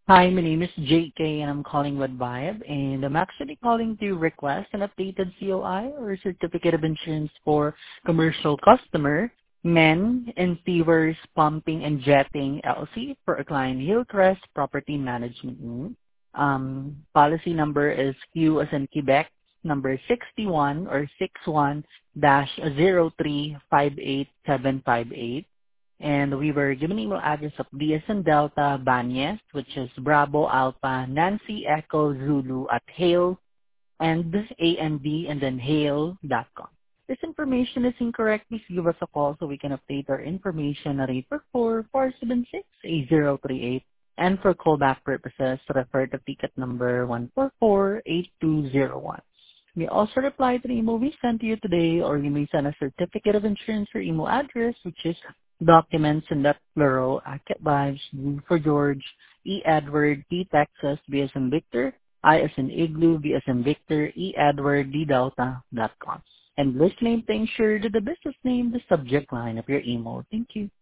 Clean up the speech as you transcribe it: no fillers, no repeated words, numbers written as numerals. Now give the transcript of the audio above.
Hi, my name is JK and I'm calling with Vibe, and I'm actually calling to request an updated COI or certificate of insurance for commercial customer, Men and Stevers Pumping and Jetting LC for a client Hillcrest Property Management Inc. Policy number is Q as in Quebec, number 61 or 61 dash 0358758, and we were given email address of DS and Delta Banyes, which is Bravo Alpha Nancy Echo Zulu at Hale and AND and then Hale.com. This information is incorrect. Please give us a call so we can update our information at 844-476-8038. And for callback purposes, refer to ticket number 1448201. You may also reply to the email we sent to you today, or you may send a certificate of insurance or email address, which is documents in that plural, Cat Vibes, V for George, E Edward, T Texas, B as in Victor, I as in Igloo, V as in Victor, E Edward, D Delta.com. And list name to ensure that the business name, the subject line of your email. Thank you.